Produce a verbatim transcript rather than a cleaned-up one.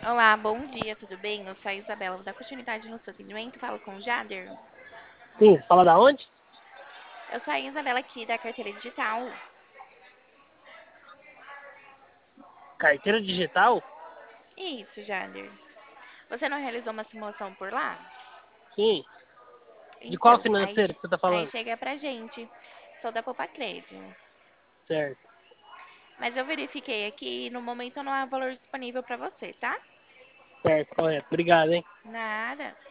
Olá, bom dia, tudo bem? Eu sou a Isabela, vou dar continuidade no seu atendimento, falo com o Jader. Sim, você fala da onde? Eu sou a Isabela aqui da carteira digital. Carteira digital? Isso, Jader. Você não realizou uma simulação por lá? Sim. De qual Então, aí, financeira che- que você tá aí falando? chega pra gente. Sou da Poupa Crédito. Certo. Mas eu verifiquei aqui e no momento não há valor disponível pra você, tá? Certo, correto. Obrigado, hein? Nada.